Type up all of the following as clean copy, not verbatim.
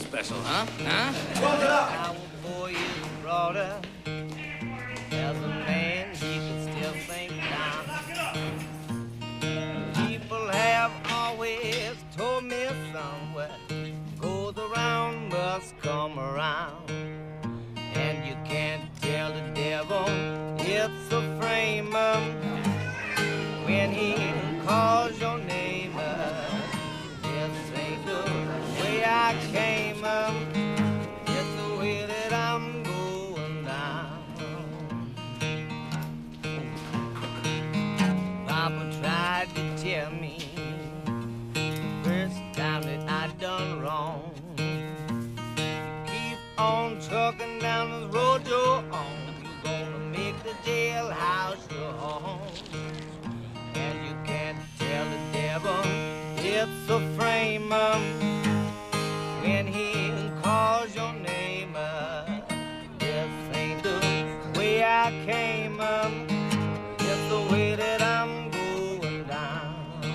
special, huh? Huh? Our boy is broader. As a man, he can still sink down. People have always told me somewhere goes around must come around. And you can't tell the devil it's a framer when he calls your name. This ain't the way I came up. It's the way that I'm going down. Papa tried to tell me first time that I done wrong. Keep on trucking down this road you're on. You're gonna make the jailhouse your home. And you can't tell the devil it's a framer when he calls your name. This ain't the way I came up. It's the way that I'm going down.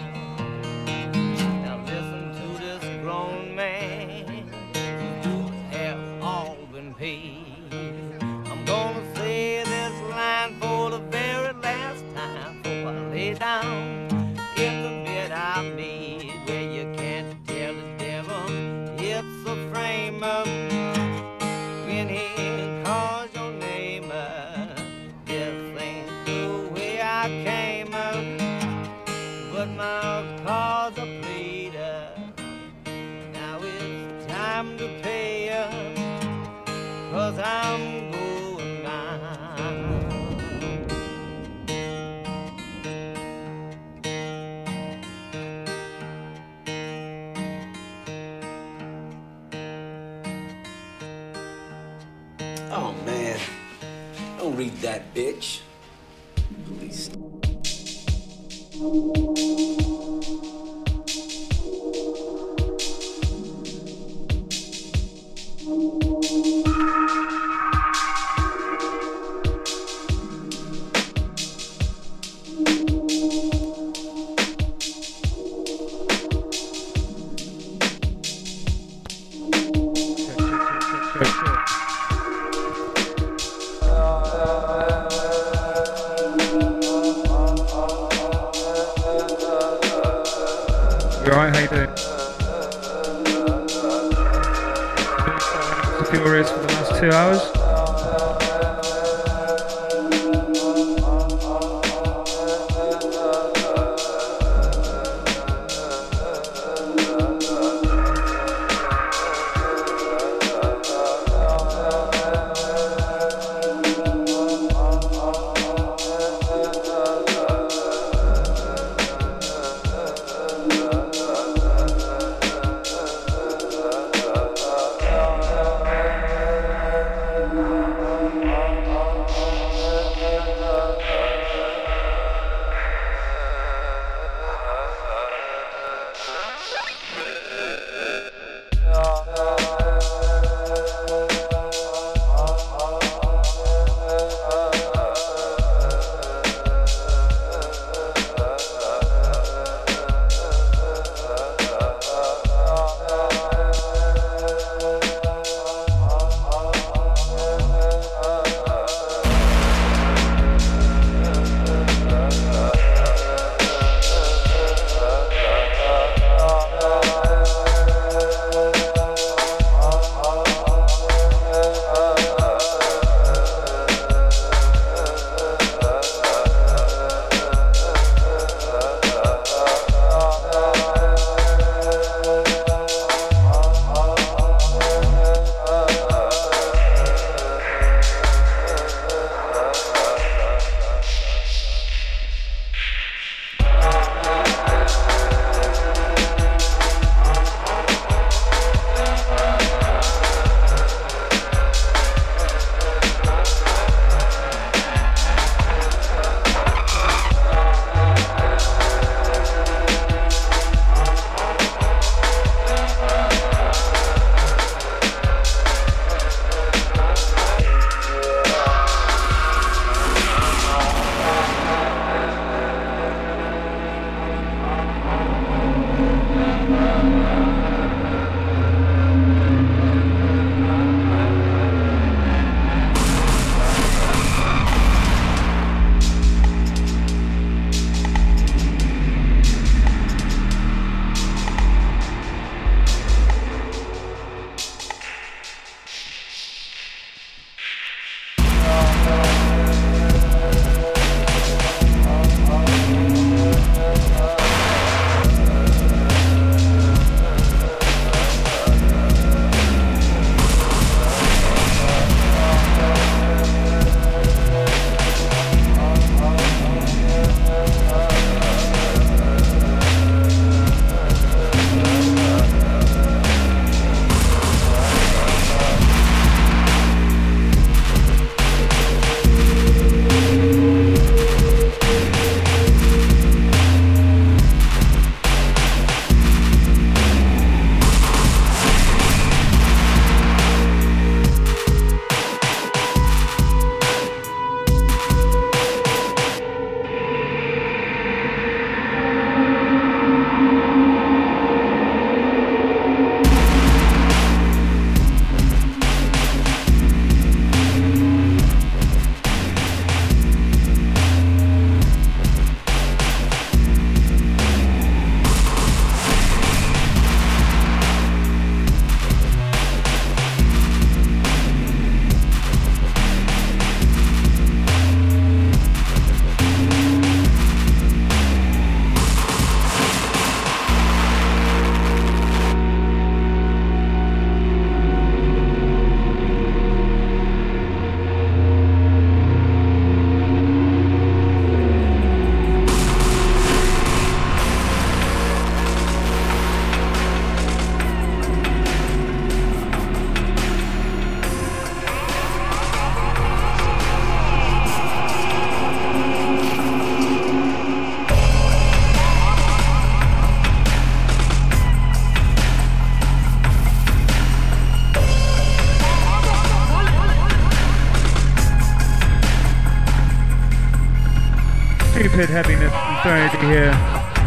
Now listen to this grown man. You have all been paid. I'm gonna say this line for the very last time before I lay down in the bed I made, where you can't tell the devil it's a frame up when he calls your name. This ain't the way I came up, but my cards are played. Now it's time to pay up, 'cause I'm going down. Oh, man. Don't read that, bitch. Please. You alright? How you doing? Furious for the last 2 hours. stupid heaviness and serenity here.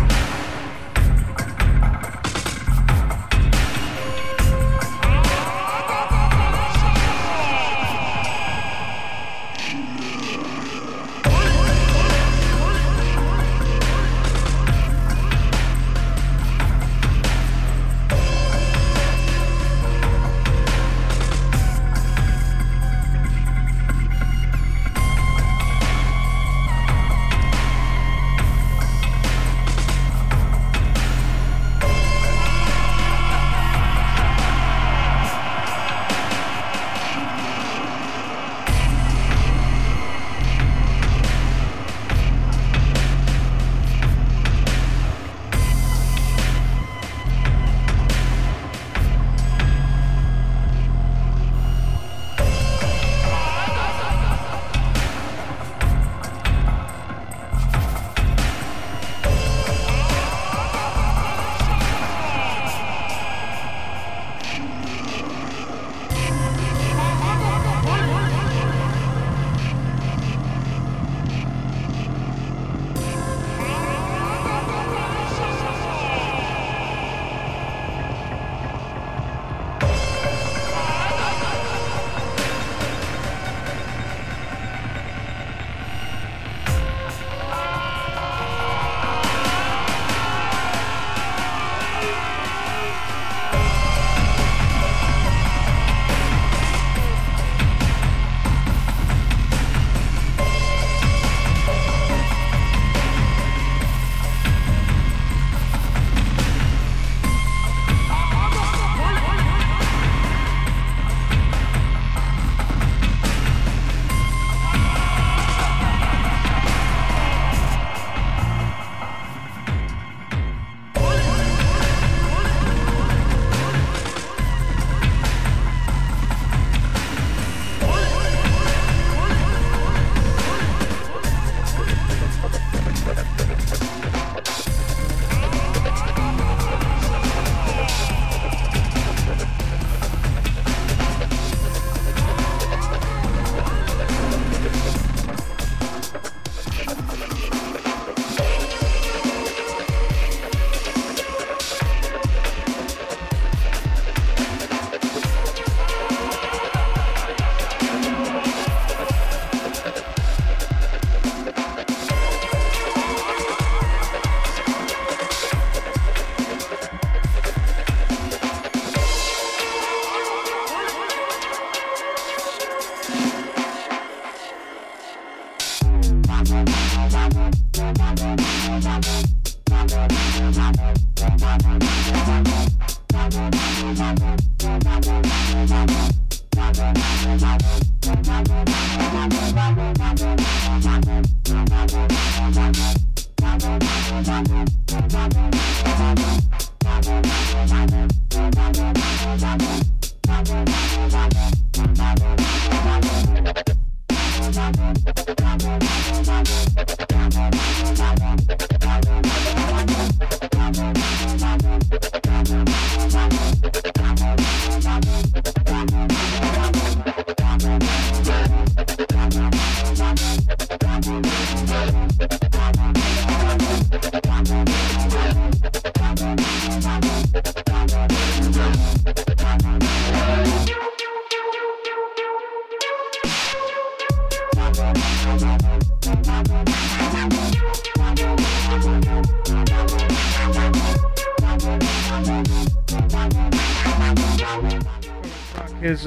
Is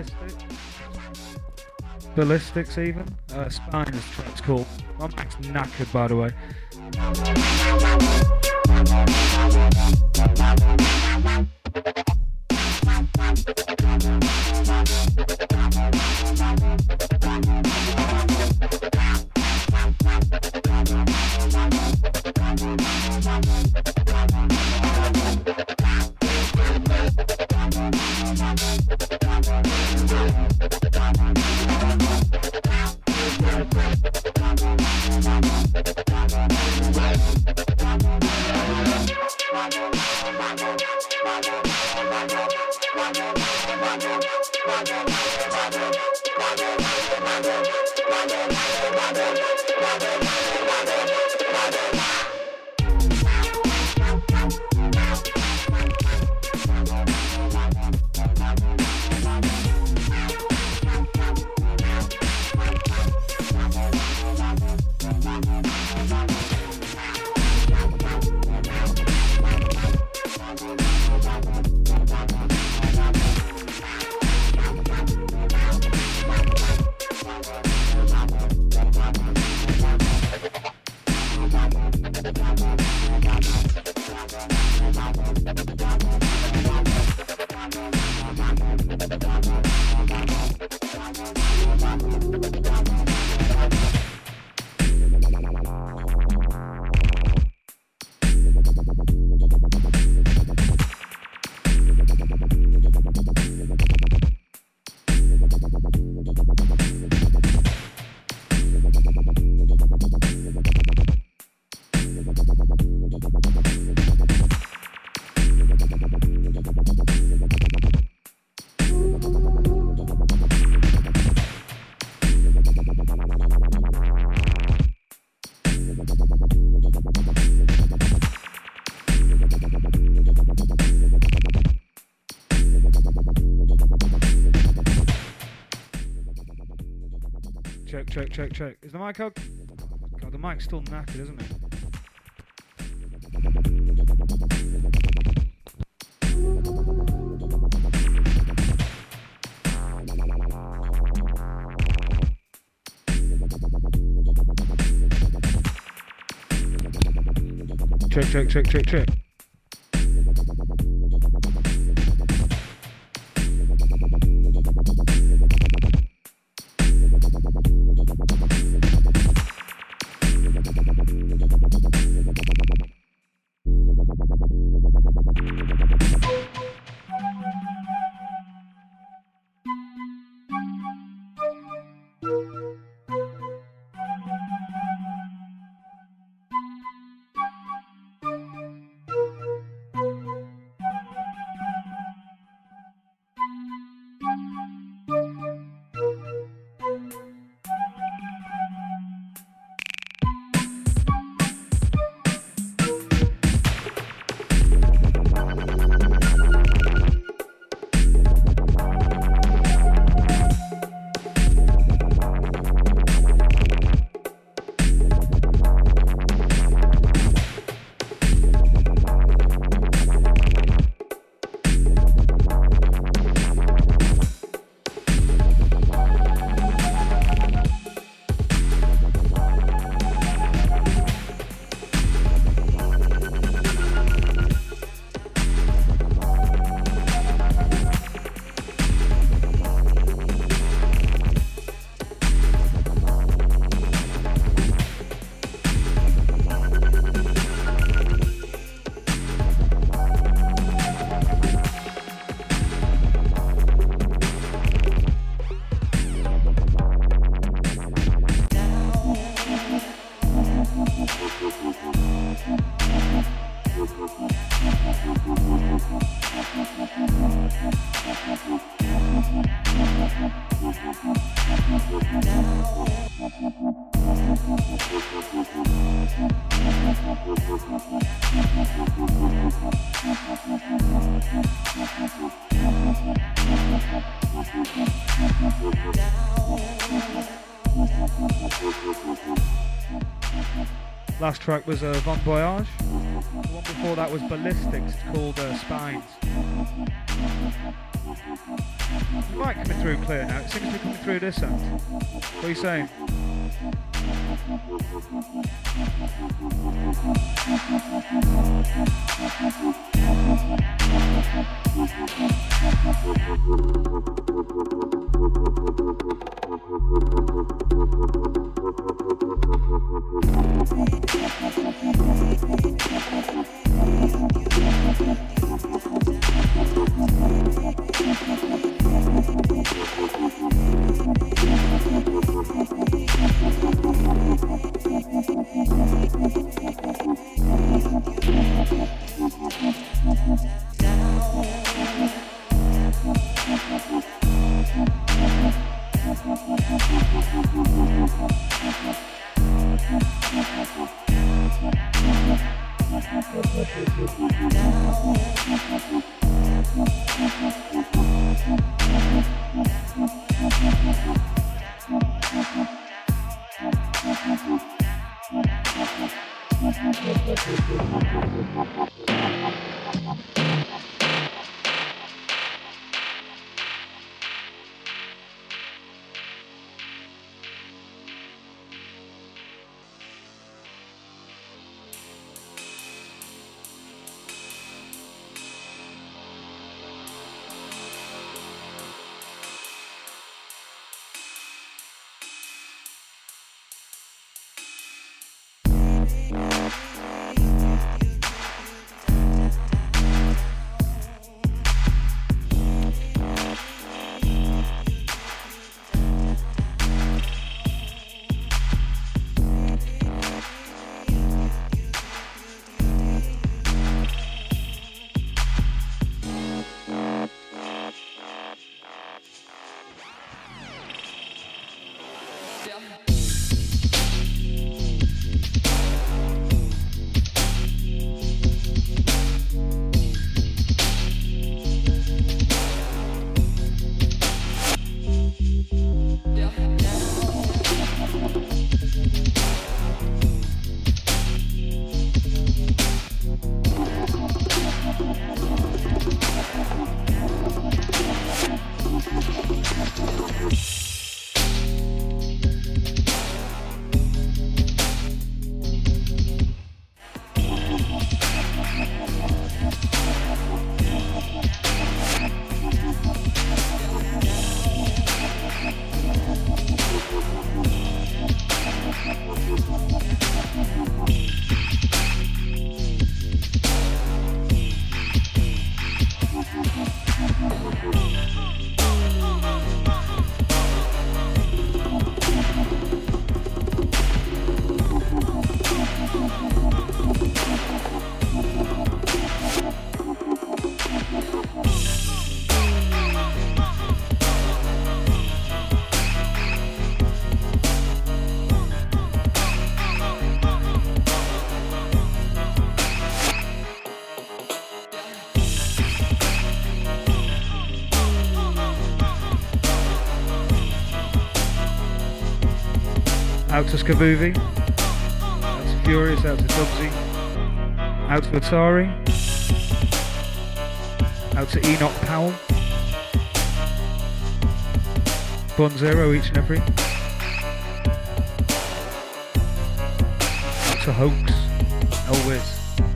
Ballistics even? Spine is what it's called. I'm Max knackered, by the way. Check. Is the mic up? God, the mic's still knackered, isn't it? Check. Last track was Bon Voyage. The one before that was Ballistics. It's called Spines. The mic coming through clear now. It seems to be coming through this end. What are you saying? Now Out to Skavuvi, out to Furious, out to Dubsy, out to Atari, out to Enoch Powell, Bun Zero each and every, out to Hoax, Elwiz.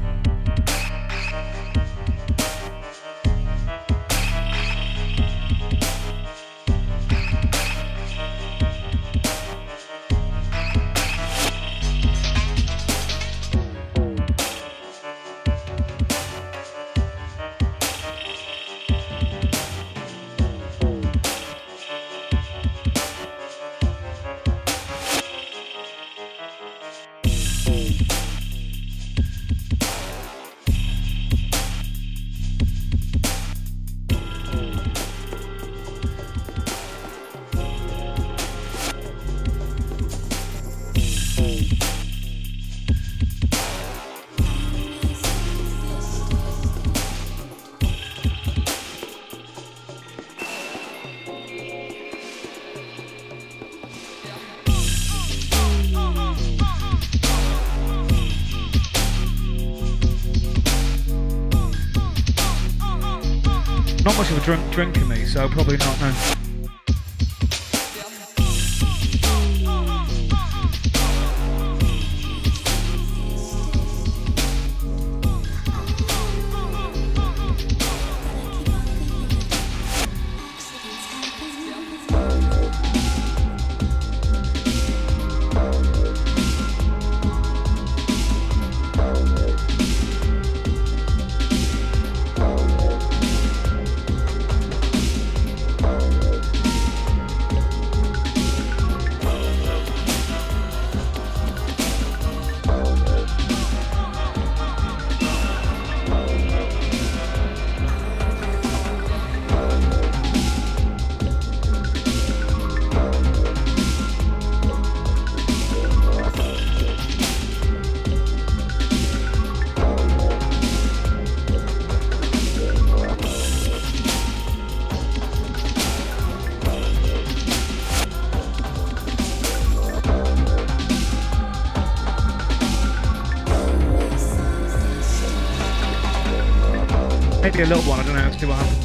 Not much of a drinker me, so probably not, no. Maybe a little one, I don't know, let's see what happens.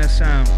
of sound.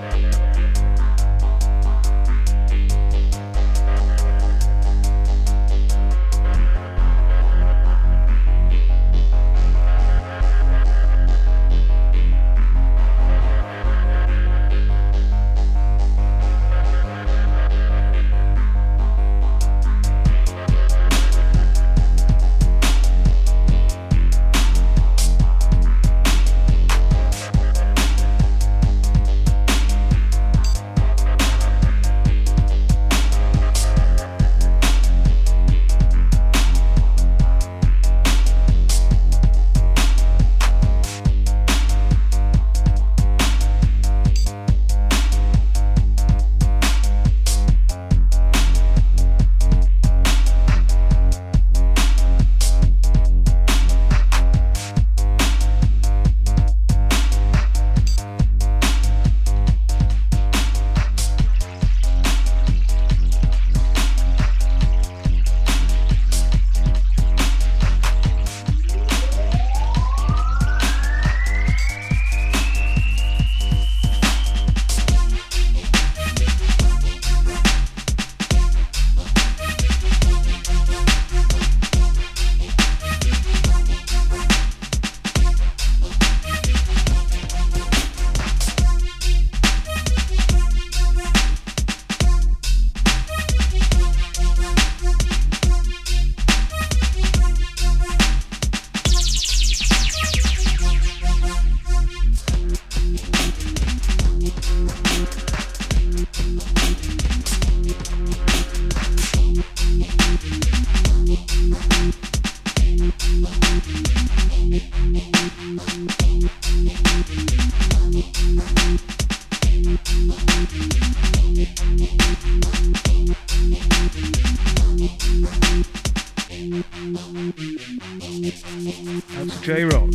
That's J-Rock.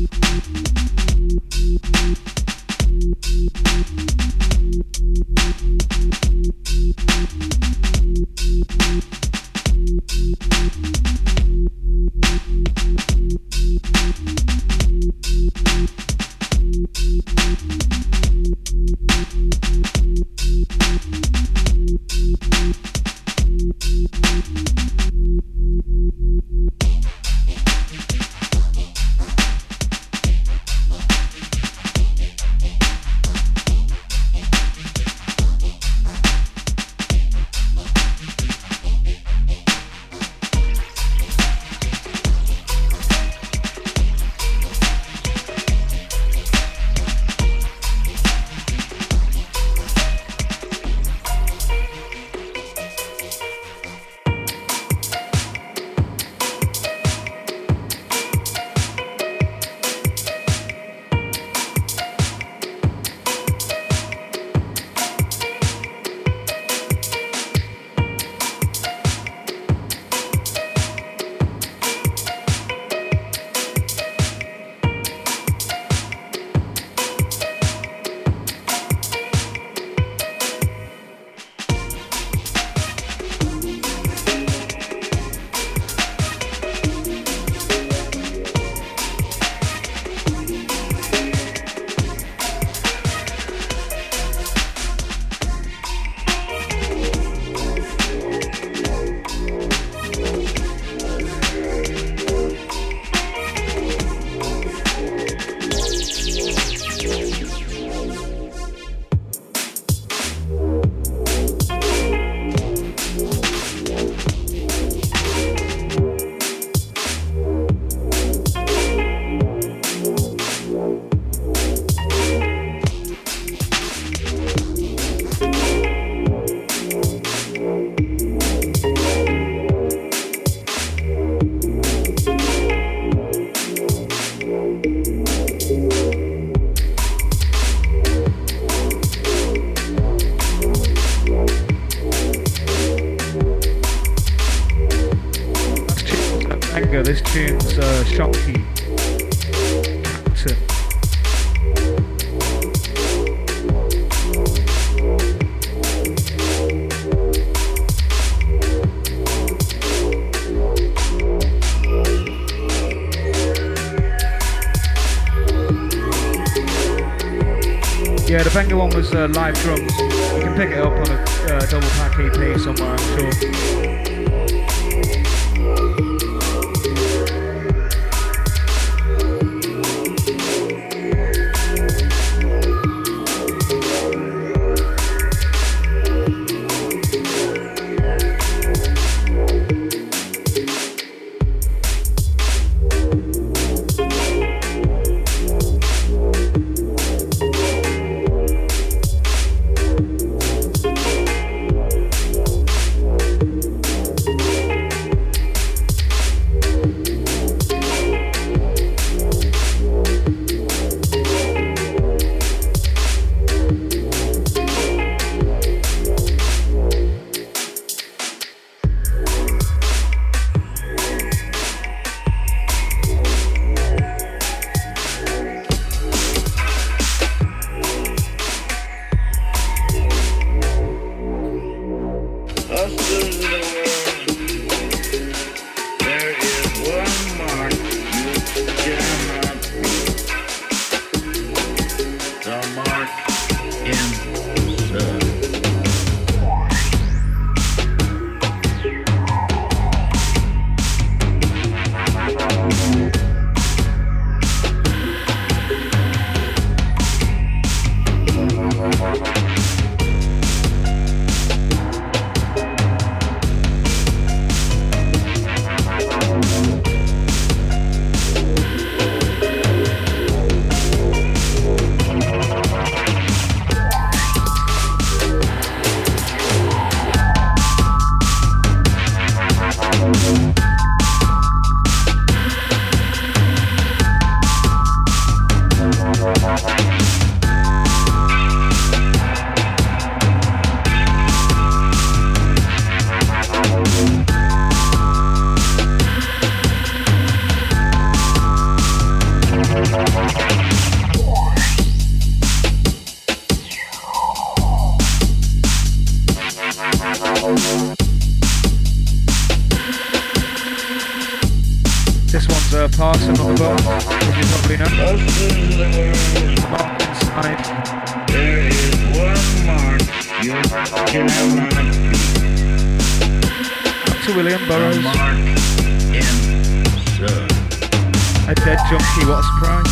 This tune's Shocky Captain. Yeah, the Venga one was live drums. You can pick it up on a double pack EP somewhere, I'm sure. This one's Parson on the bottom, as you probably know. Mark inside. There is one mark you cannot beat. Up to William Burroughs. Mark inside. A dead junkie, what a surprise.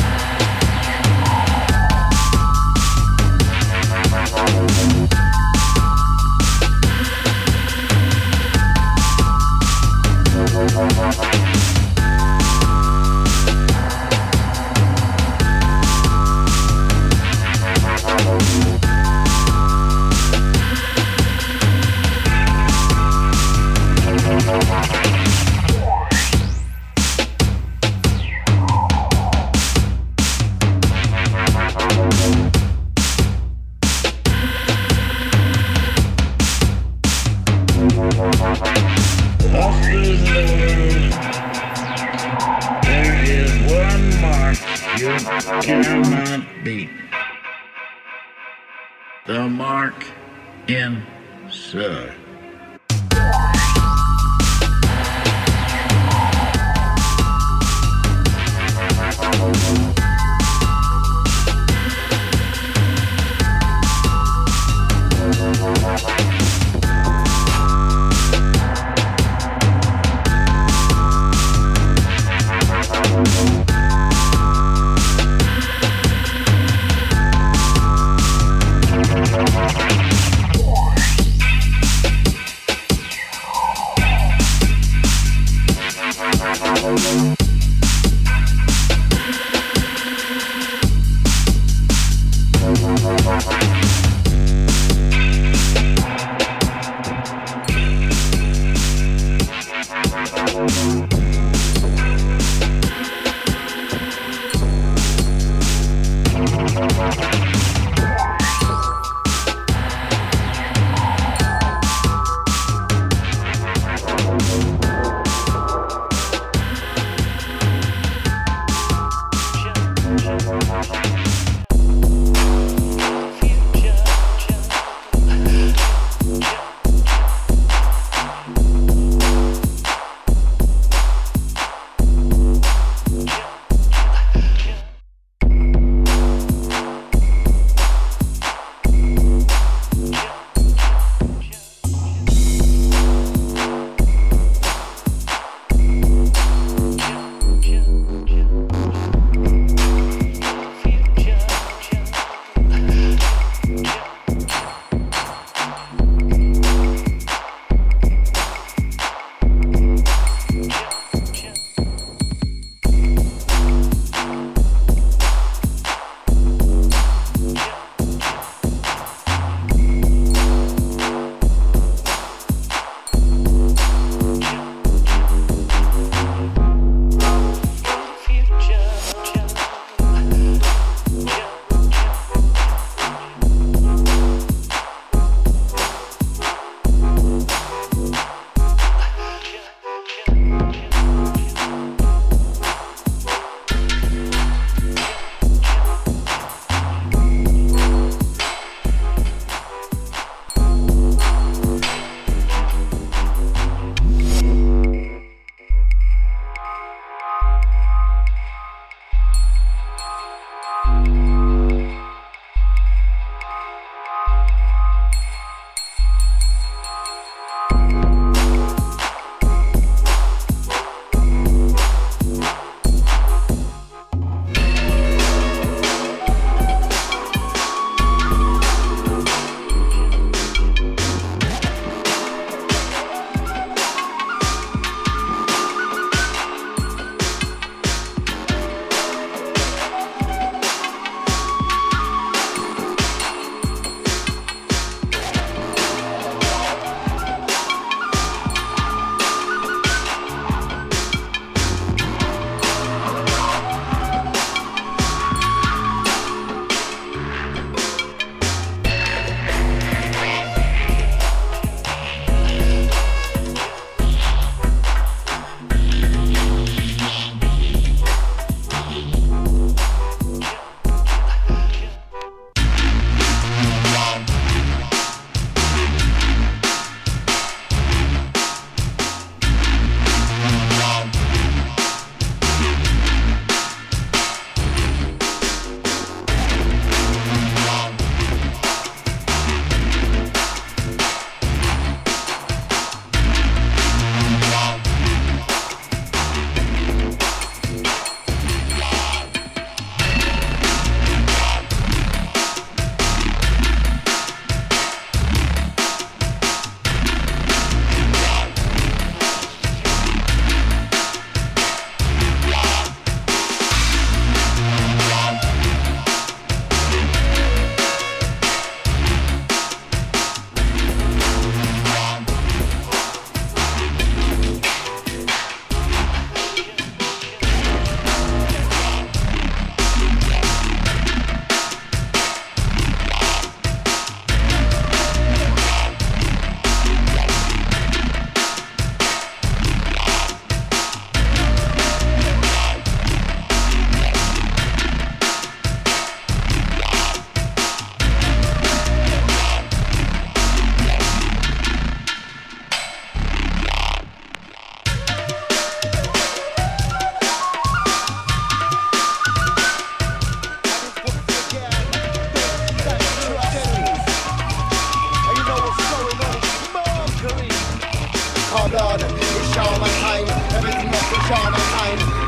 There is one mark you cannot beat. The mark inside.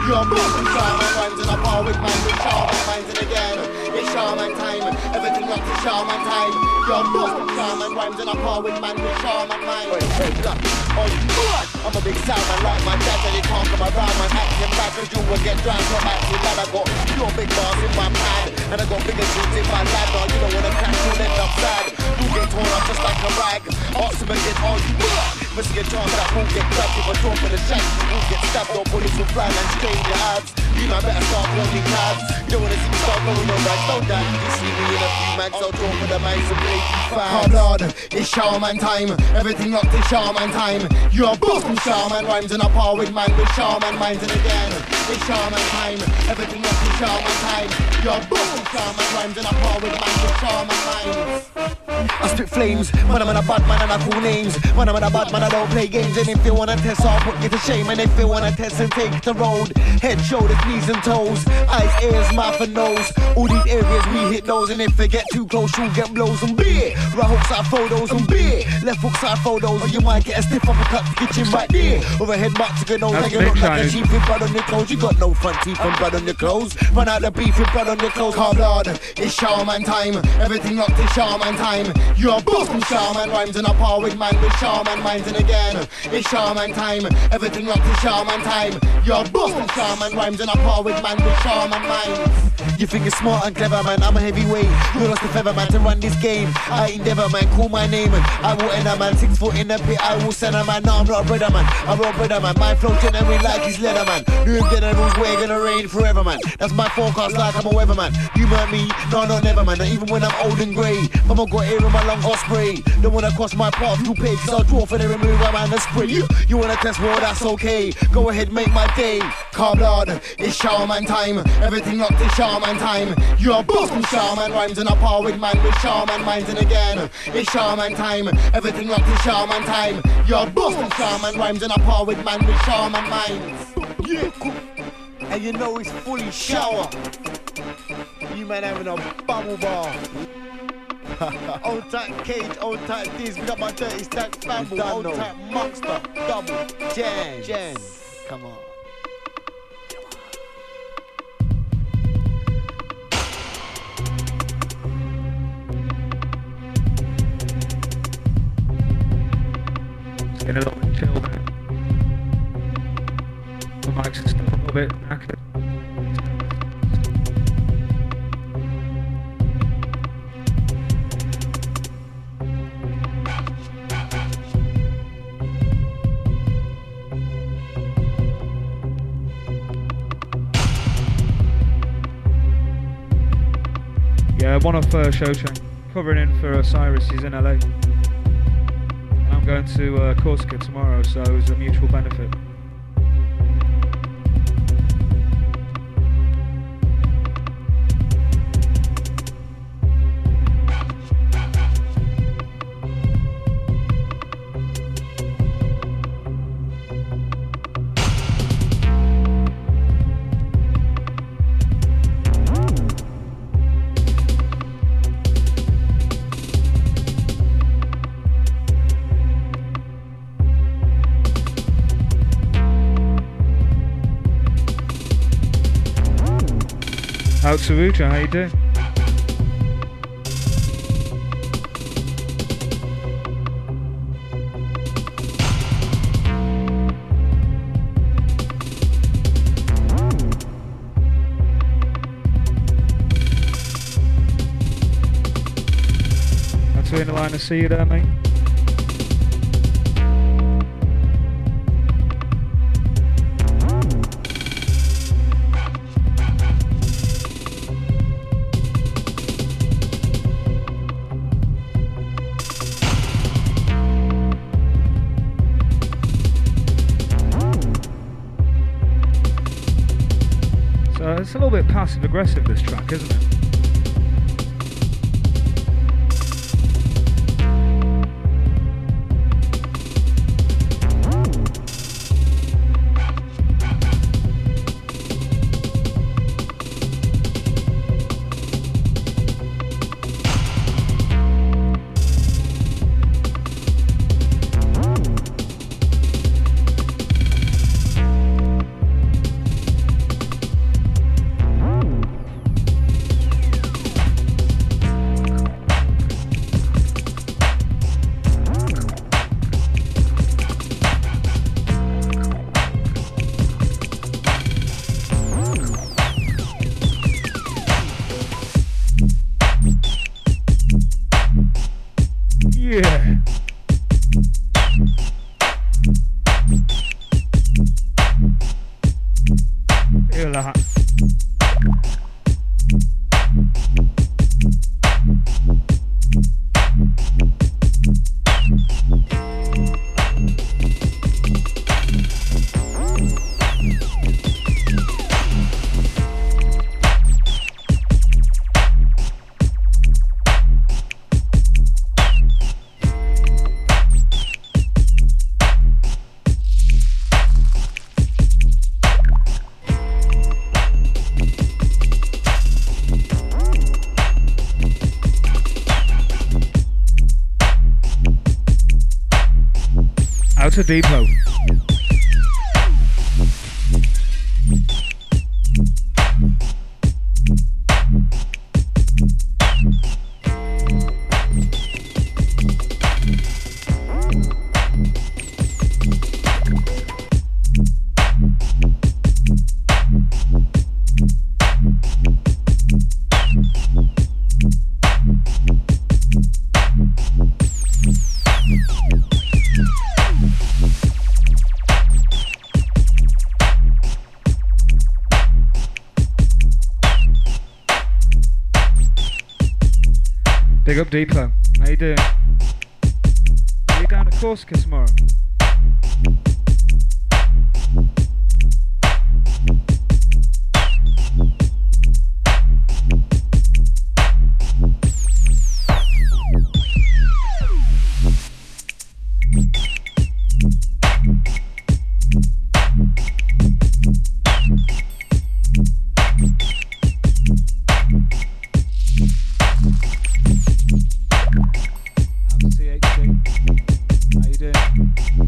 You're both Shaman rhymes in a bar with man with Shaman minds and again. It's Shaman time, everything up to Shaman time. You're both Shaman rhymes in a bar with man with Shaman minds. Oh, God. I'm a big sound man like my dad, and you can't come around man acting bad, cause you will get drowned from acting bad. I got your big bars in my pan, and I got bigger tunes in my lab. Now you don't wanna crash, you'll end up sad. You'll get torn up just like a rag. Ask them again, oh you what? Must get chance that won't get grabbed. If I draw for the shank, you won't get stabbed. Or bullets will fly and strain your abs. You know better start blowing cabs. Don't wanna see me start blowing no rags. Don't die, you see me in a few mags. I'll draw for the mics and play you fast. Hard blood, it's Shaman time. Everything locked in Shaman time. You're both from Shaman rhymes in a par with man with Shaman minds and again. It's Shaman time. Everything locked in Shaman time. You're both from Shaman rhymes in a par with man with Shaman minds. I spit flames, when I'm in a bad man and I call names. When I'm in a bad man I don't play games. And if you wanna test I'll put you to shame. And if you wanna test and take the road, head, shoulders, knees and toes, eyes, ears, mouth and nose. All these areas we hit those. And if you get too close you'll get blows and beer. Right hook side photos and beer. Left hook side photos or you might get a stiff uppercut to get you right there. Or a headbutt to get nose like you look like a sheep with blood on your clothes. You got no front teeth and blood on your clothes. Run out the beef with blood on your clothes. Car blood, it's Shaman time. Everything locked in Shaman time. You're both from Shaman rhymes in a par with man with Shaman minds and again. It's Shaman time. Everything locked in Shaman time. You're both from Shaman rhymes in a par with man with Shaman minds. You think you're smart and clever man, I'm a heavyweight. You lost the feather man to run this game. I endeavor man, call my name and I will enter man. 6 foot in the pit, I will send a man. No, I'm not a brother man, I'm not a brother man. My flow genuine like he's leather man. New generals, we're gonna reign forever man. That's my forecast like I'm a weatherman. You met me, no, not never man. Not even when I'm old and grey. If I got air in my lungs, I'll spray. Don't wanna cross my path, you pay, cause I'll draw for the remove a man and spray. You wanna test, well that's okay. Go ahead, make my day. Car blood, it's Shaman time. Everything locked in Shaman time. You're both from Shaman rhymes in a par with man with Shaman minds and again. It's Shaman time. Everything locked in Shaman time. You're both from Shaman rhymes in a par with man with Shaman minds. Yeah, cool. And you know it's fully shower. You man having a bubble bar. Old tight cage, old tight D's. We got my dirty stack famble. Old tight monster, double, Jen. Come on. It's getting a little bit chill there. The mics are still a little bit knackered. Yeah, one off Showchain, covering in for Cyrus, he's in LA. And I'm going to Corsica tomorrow, so it's a mutual benefit. Out to Rucha, how you doing? Out to in the line to see you there, mate. It's a little bit passive aggressive, this track, isn't it? that. Outer Depot. Big up Depot. How you doing? Are you down at Corsica tomorrow? How you doing?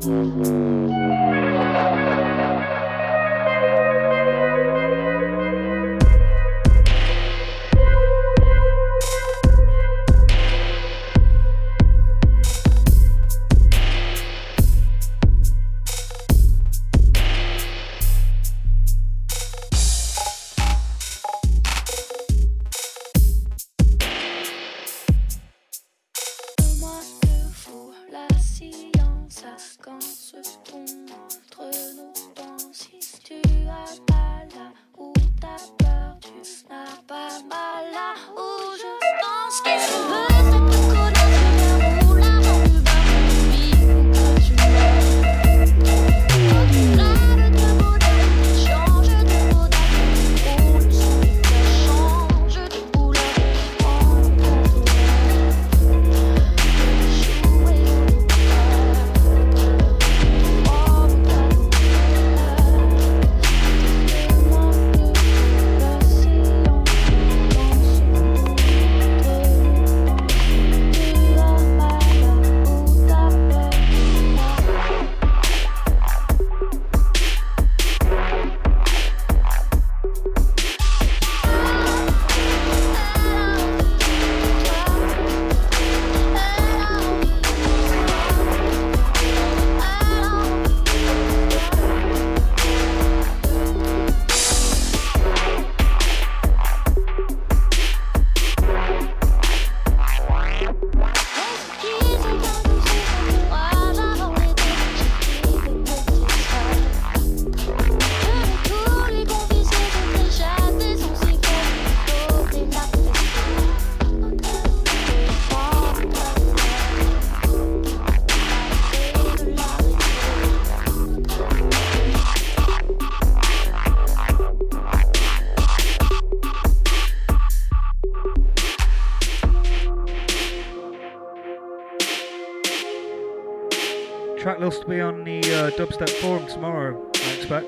Track list to be on the Dubstep forum tomorrow, I expect.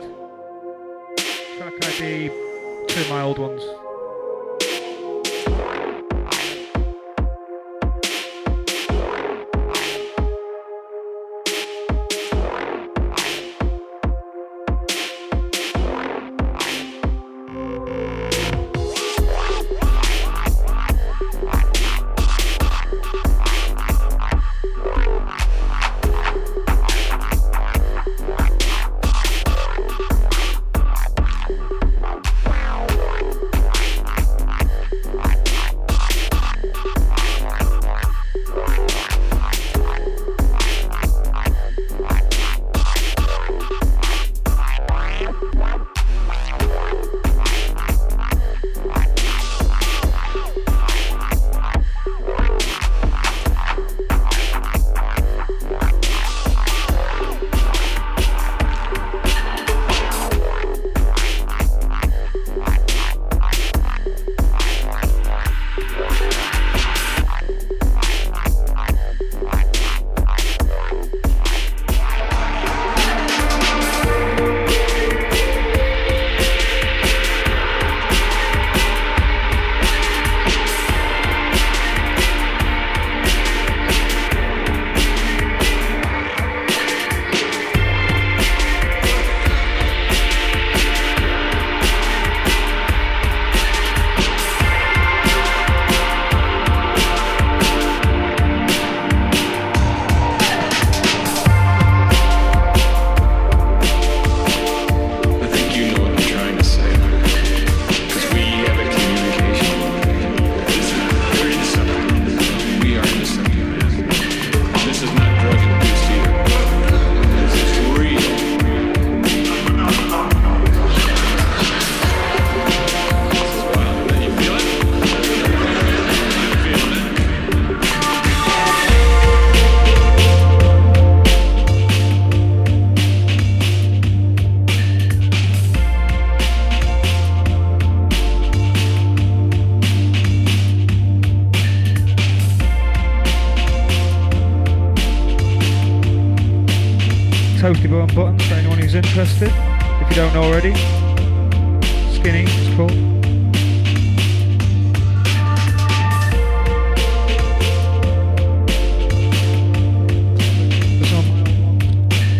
Track ID, 2 of my old ones. Toasty Bone Buttons for anyone who's interested, if you don't know already. Skinny, it's called. This one.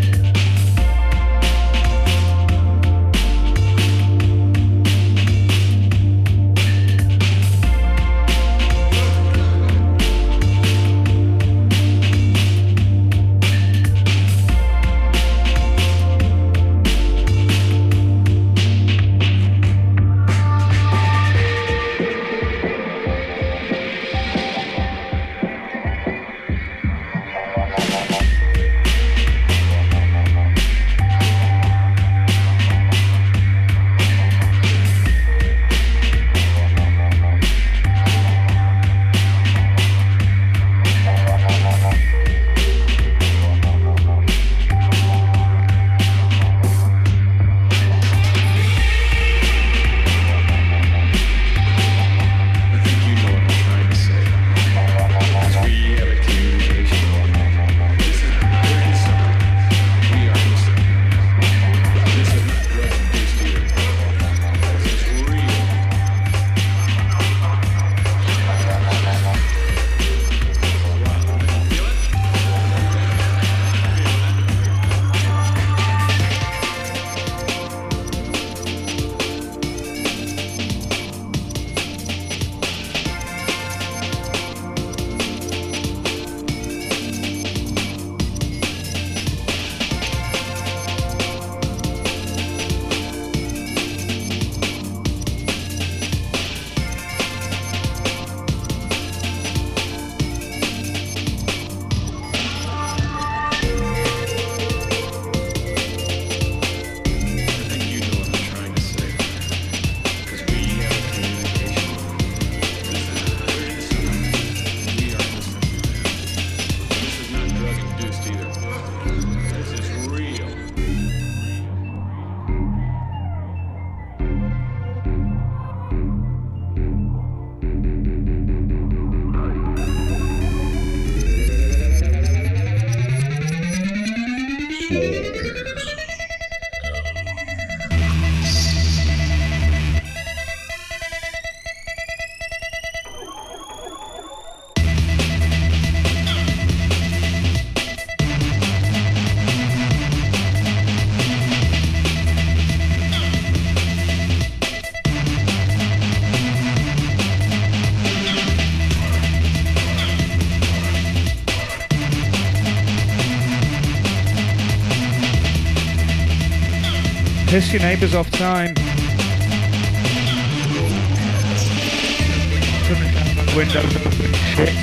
piss your neighbours off time. Windows open, shit.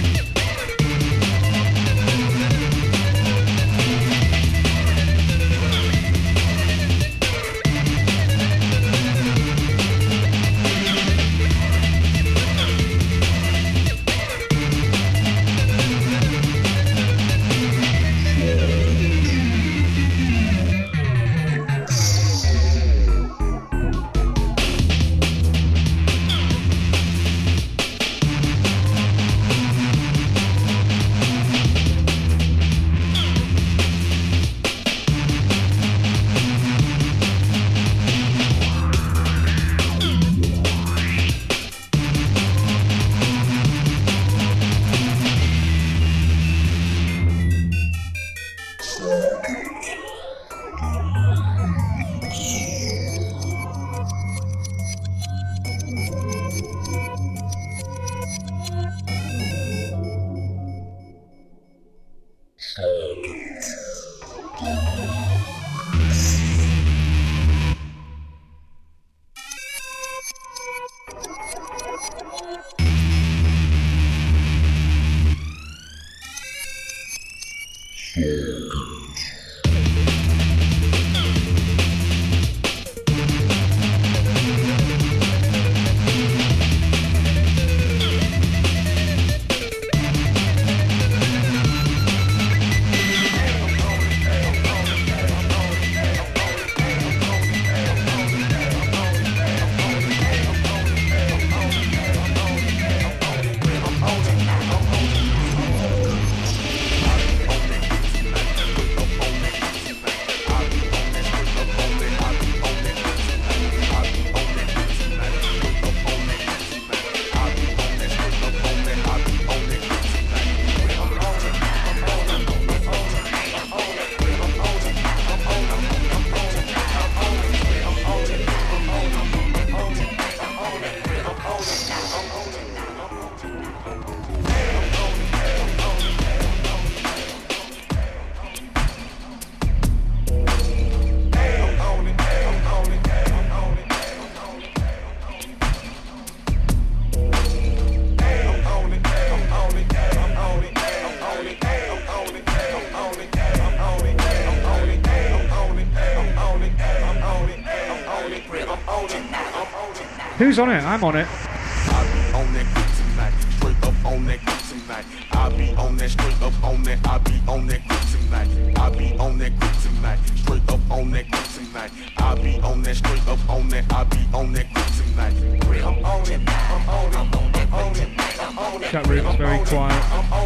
Who's on it? I'm on it. I'll be on that quick tonight, straight up on that quick tonight. I'll be on that straight up on that. I'll be on that quick tonight. I'll be on that quick tonight, straight up on that quick tonight. I'll be on that straight up on that. I'll be on that quick tonight. I'm on it, I'm on it, I'm on it, I'm on it. Chat room's very quiet.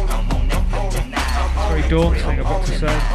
It's very daunting, I've got to say.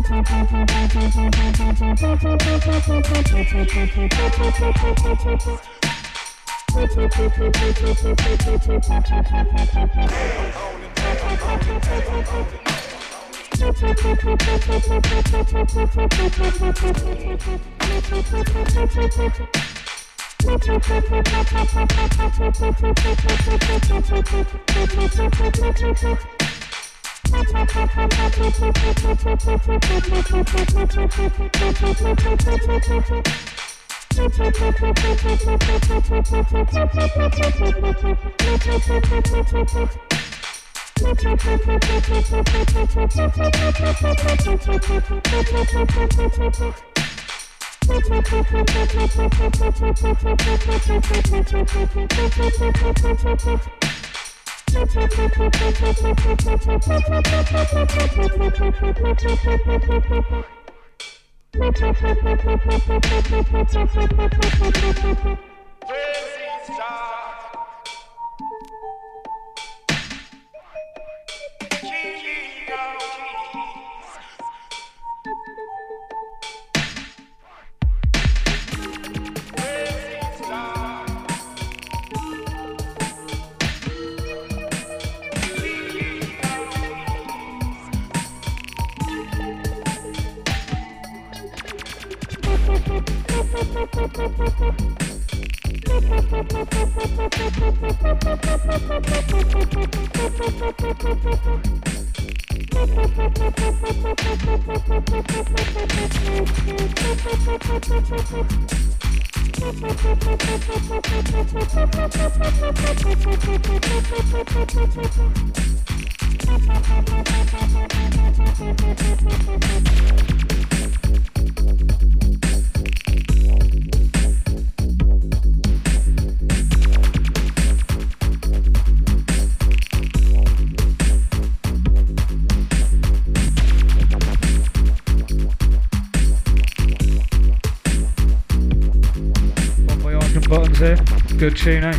Buttons here, good tune, eh?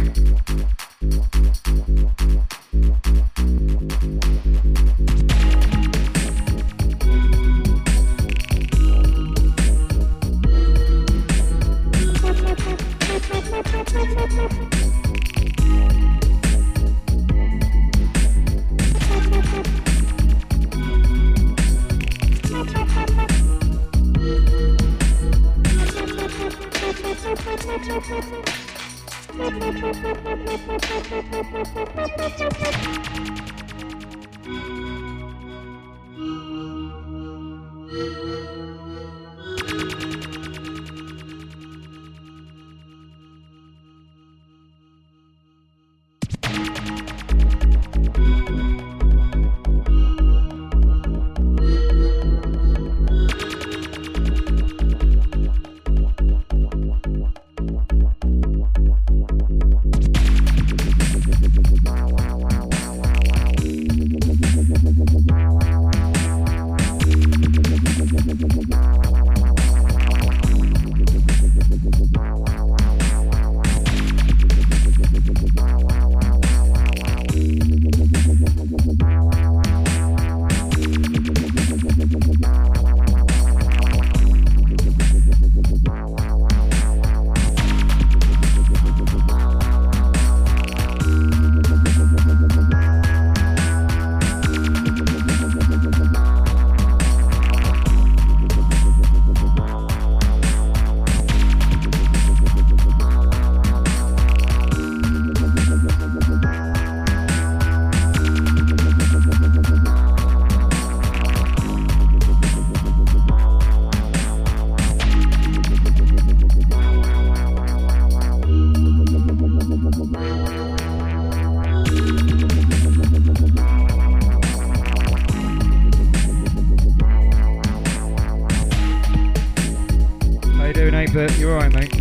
But you're alright, mate.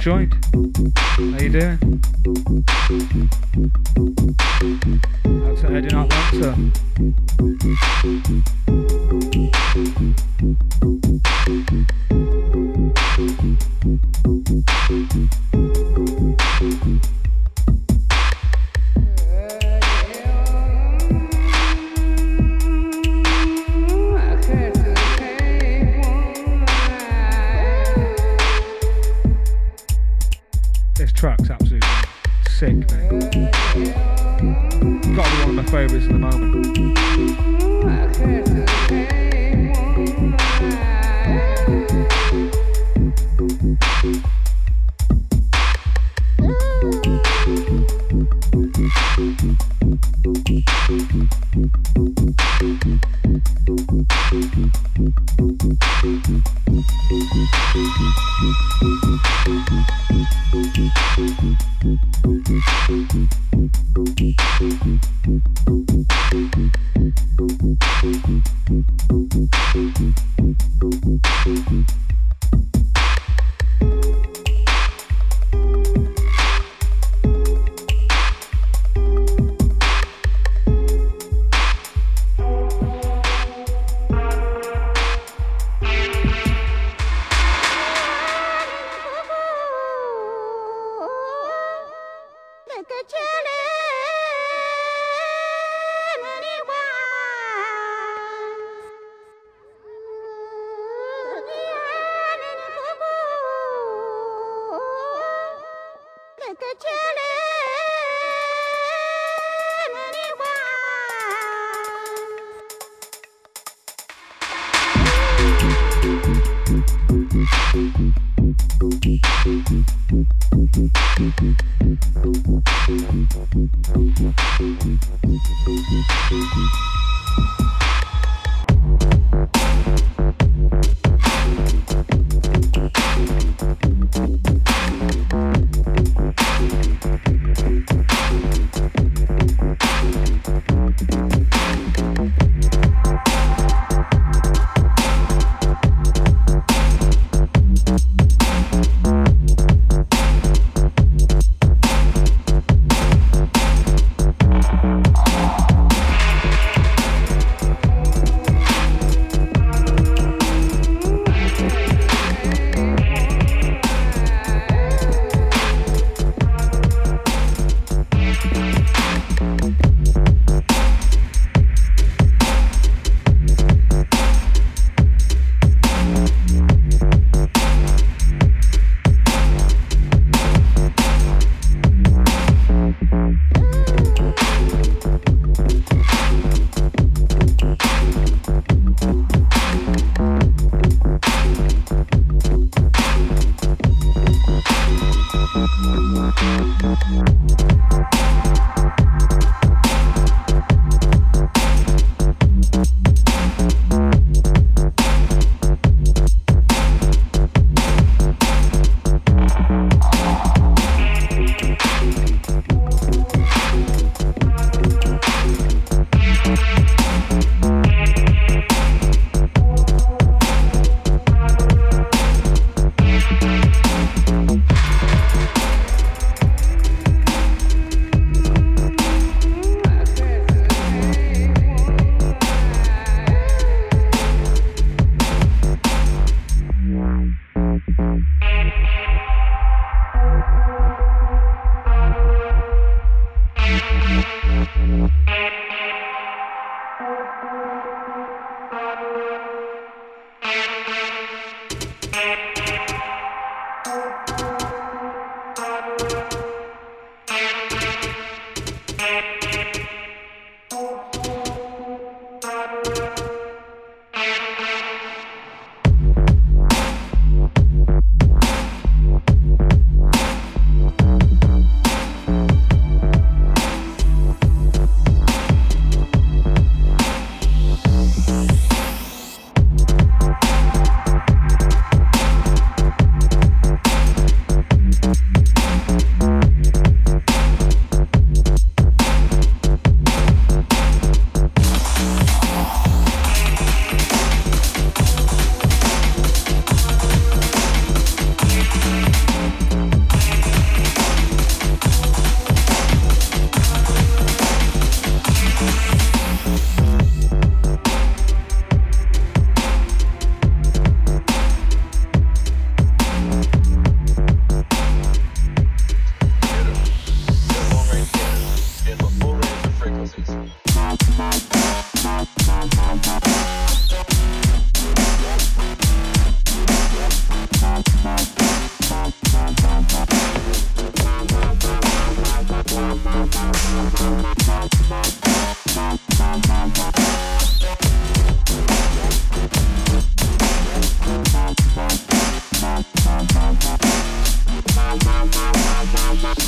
joined. How you doing? Out to Ed in Atlanta. Track's absolutely sick, mate. Gotta be one of my favourites at the moment.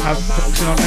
have Toxin on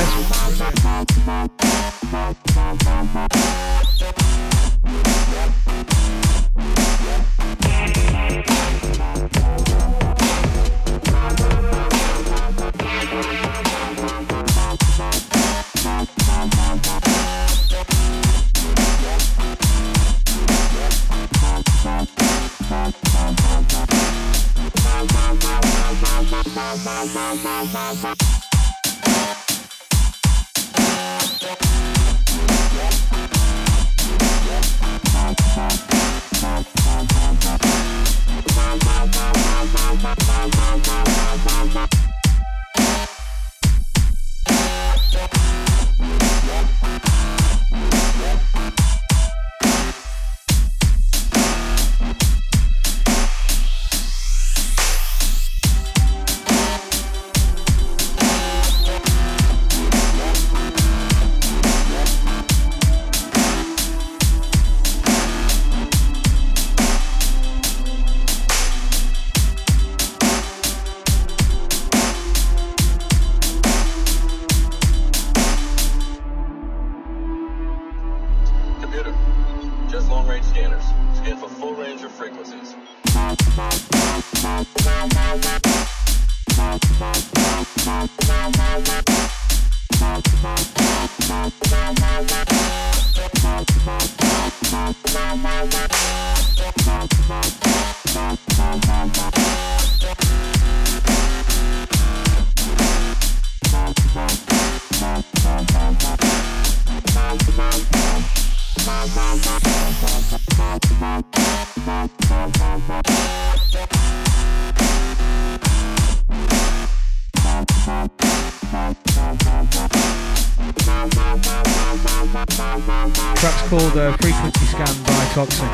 Track's called Frequency Scan by Toxin.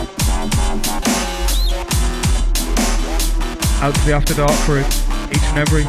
Out to the After Dark crew, each and every.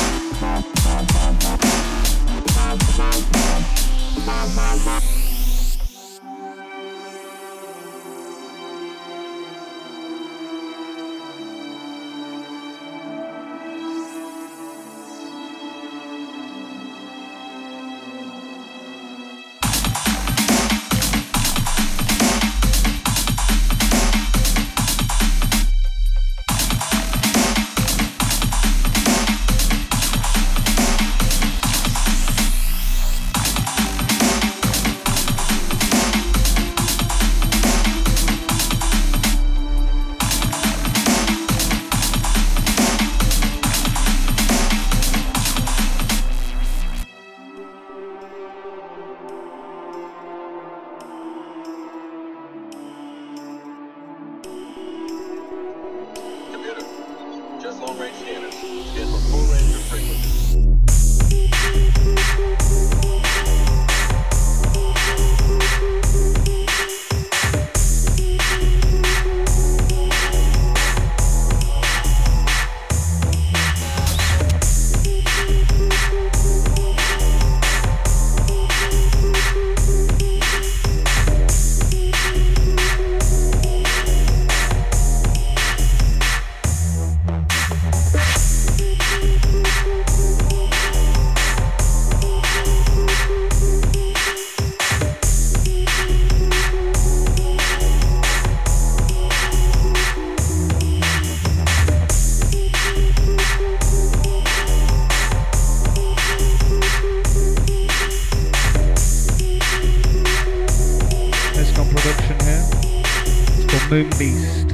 Moon Beast.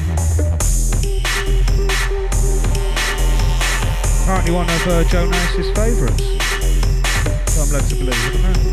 Apparently one of Joe Nass's favourites. So I'm led to believe, I don't know.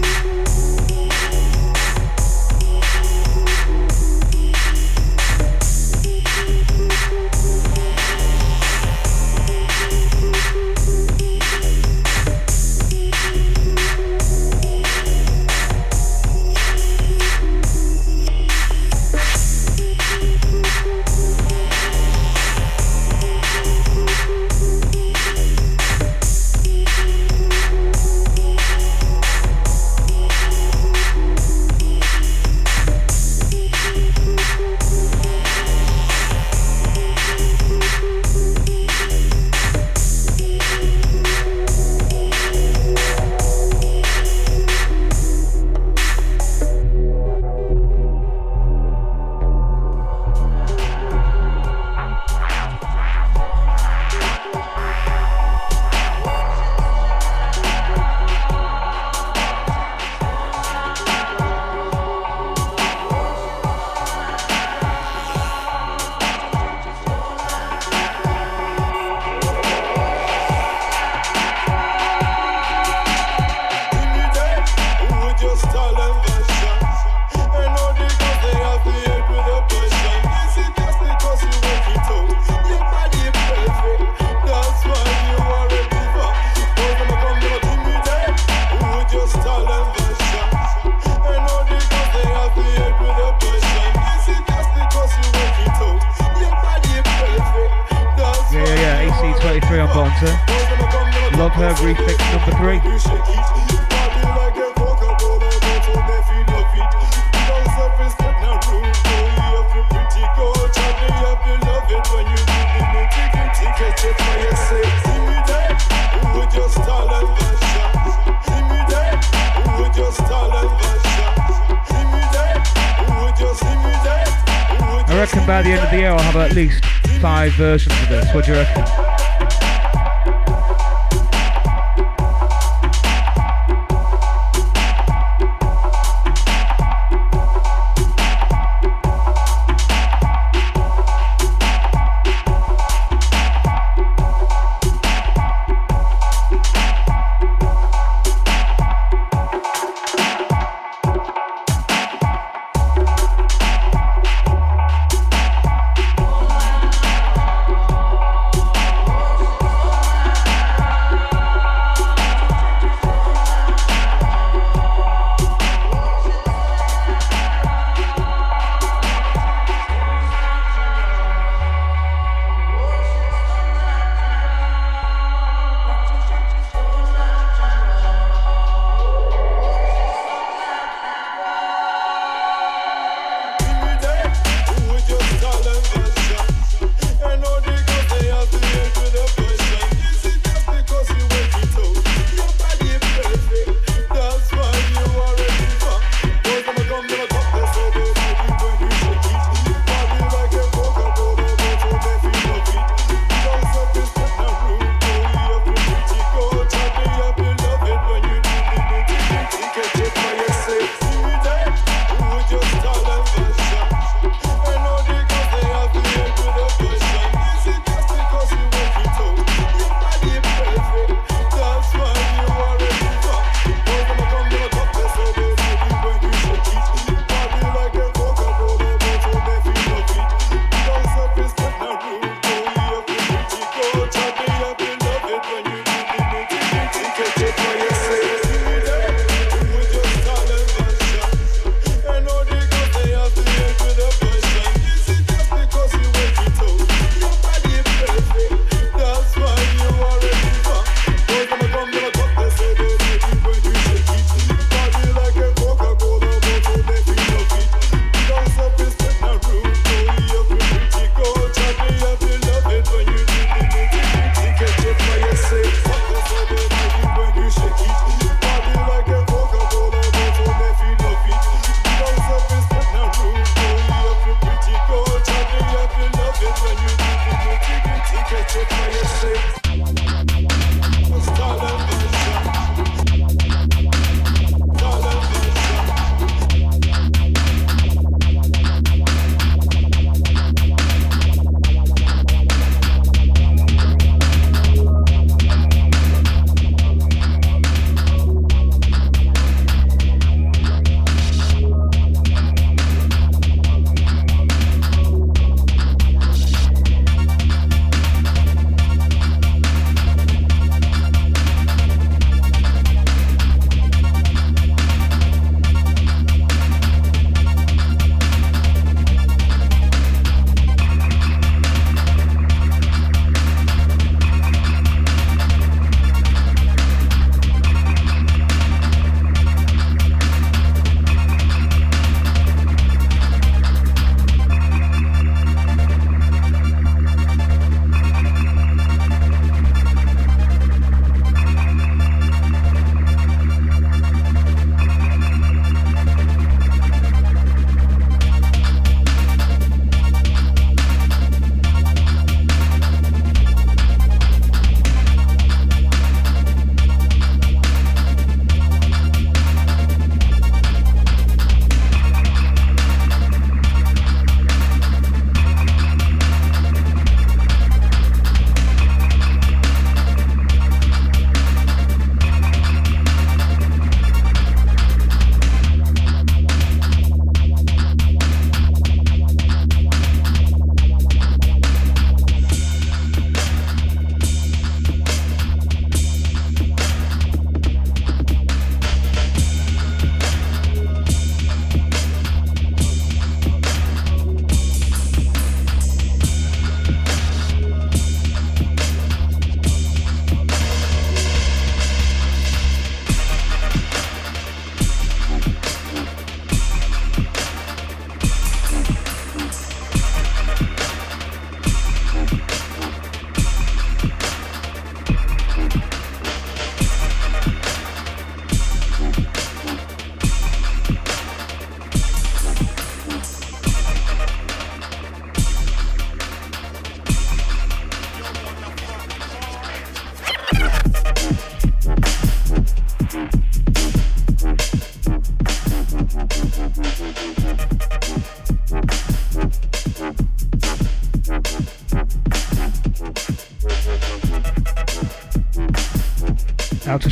February fix number 3. I reckon by the end of the year I'll have at least 5 versions of this. What do you reckon?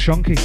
Shonky.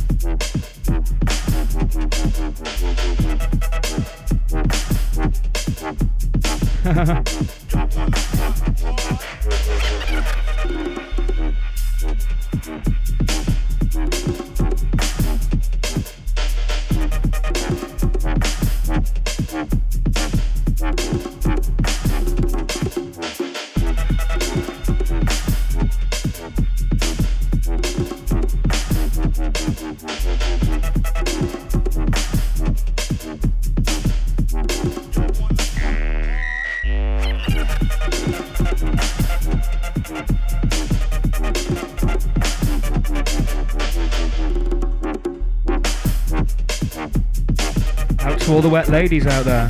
Out to all the wet ladies out there.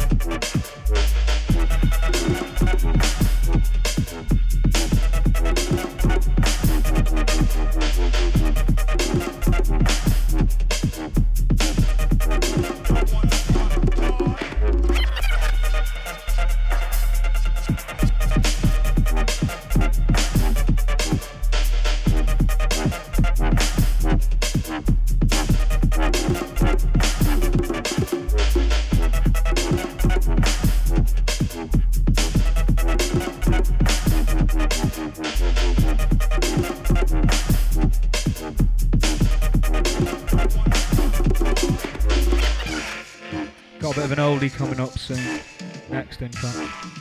Got a bit of an oldie coming up soon. Next, in fact.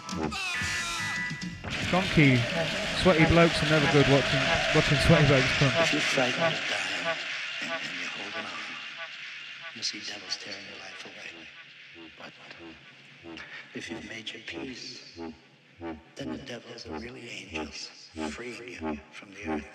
Chonky. Sweaty blokes are never good watching sweaty blokes come. If you're frightened of dying and you're holding on, you see devils tearing your life away. But if you've made your peace, then the devils are really angels, freeing you from the earth.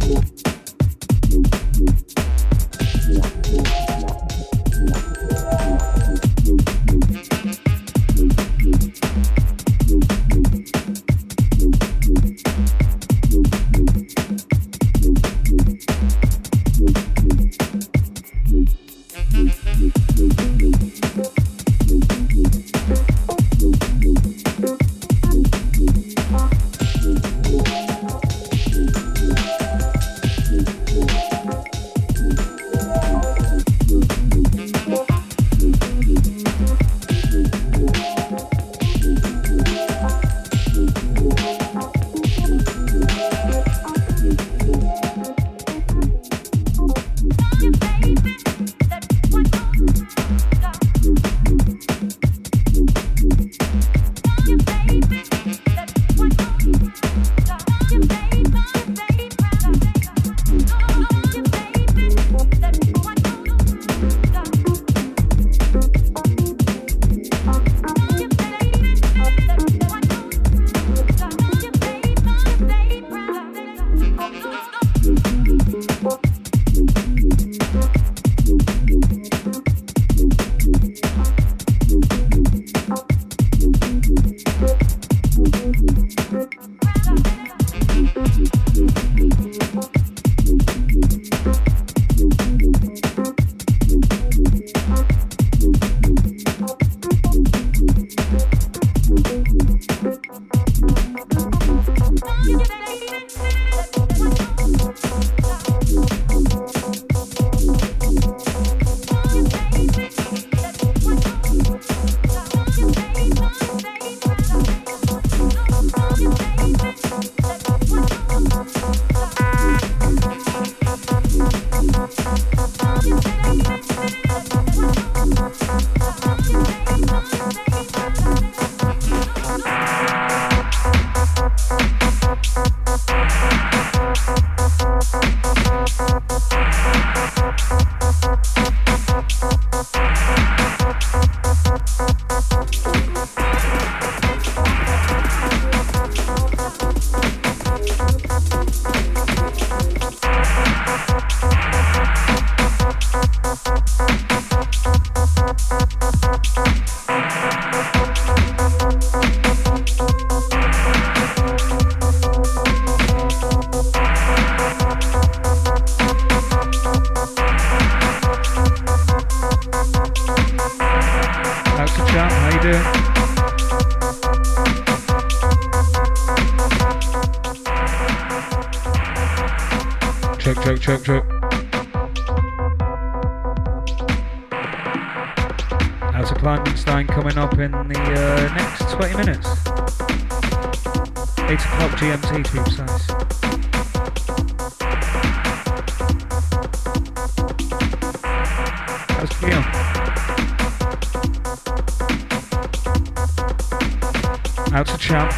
Check. Out of Kleinenstein coming up in the next 20 minutes. 8 o'clock GMT to be precise. How's Keon? Out to Champ.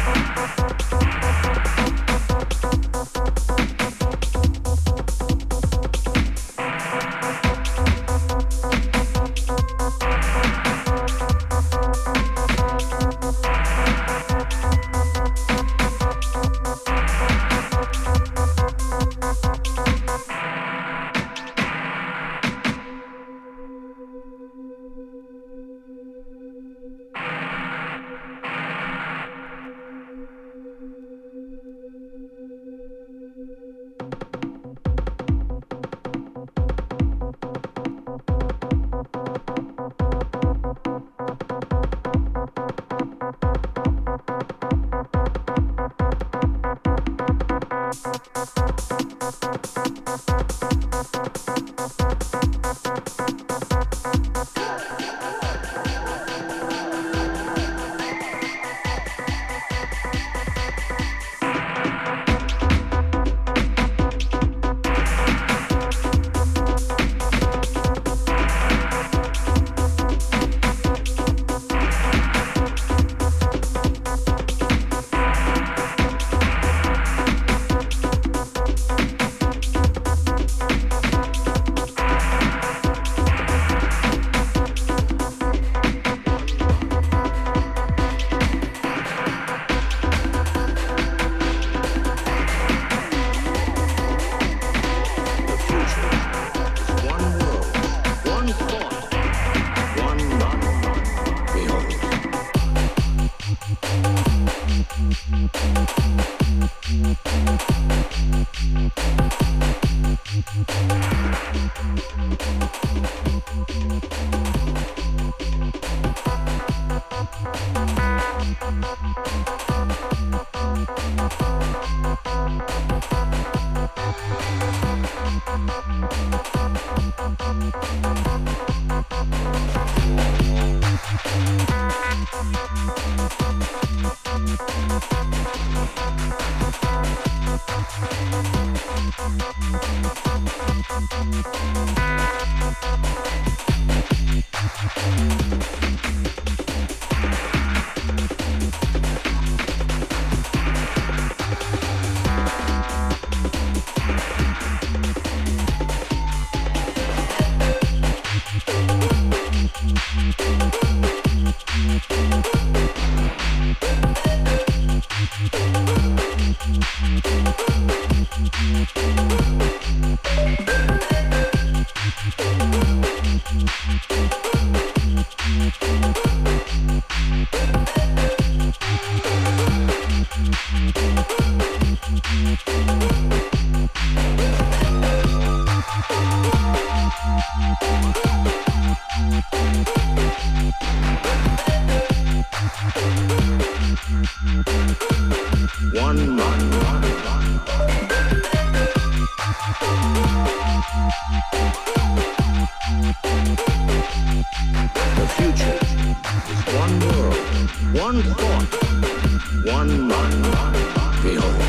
The future is one world, one thought, one mind. Behold.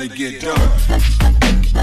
they get done.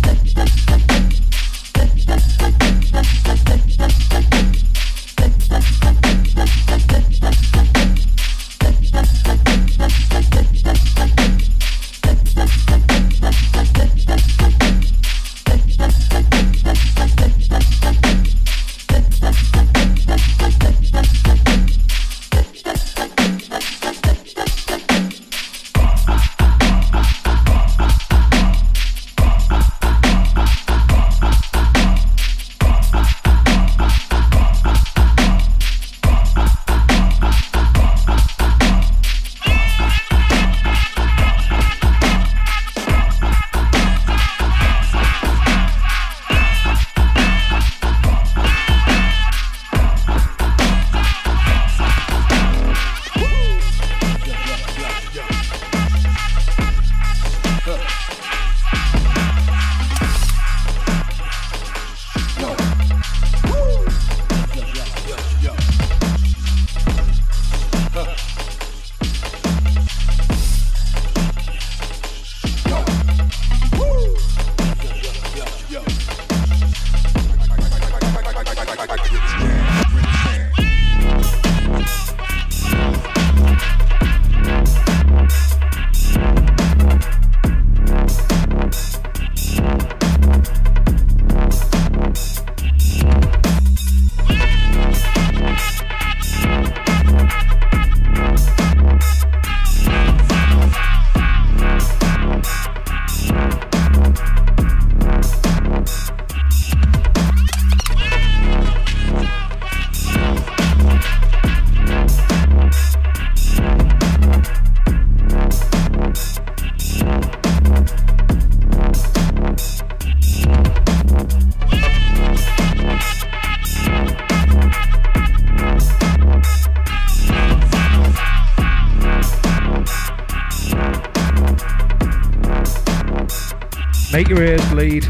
Make your ears bleed.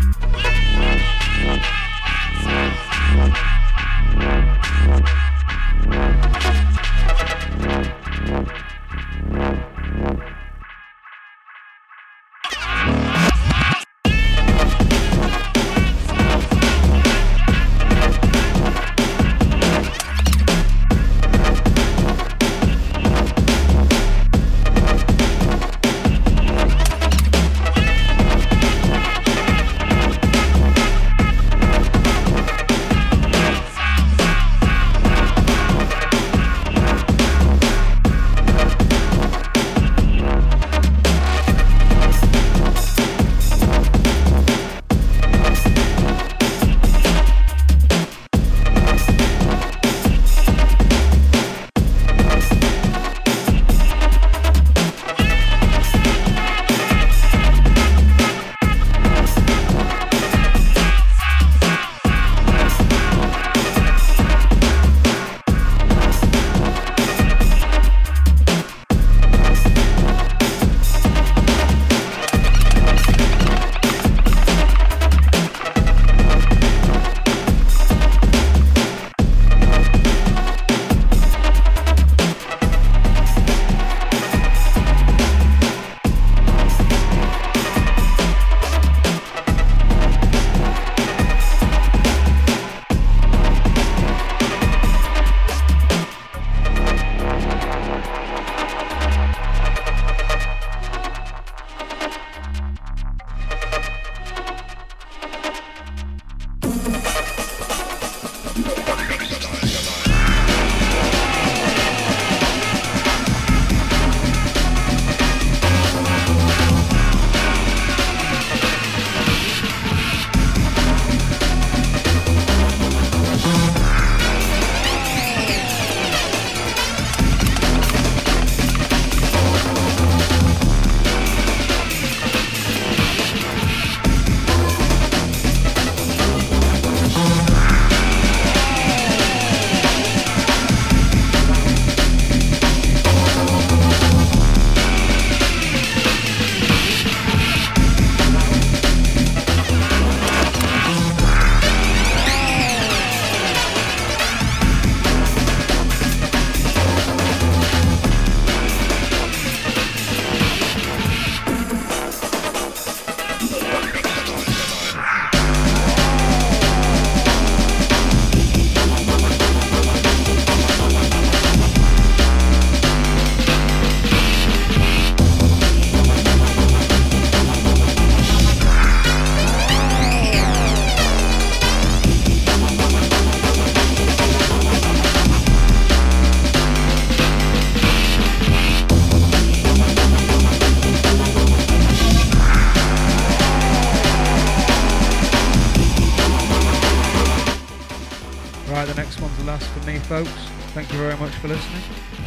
folks. Thank you very much for listening.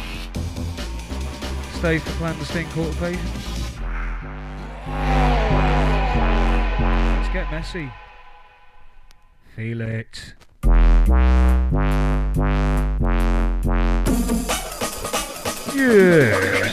Stay for clandestine cultivation. Let's get messy. Feel it. Yeah.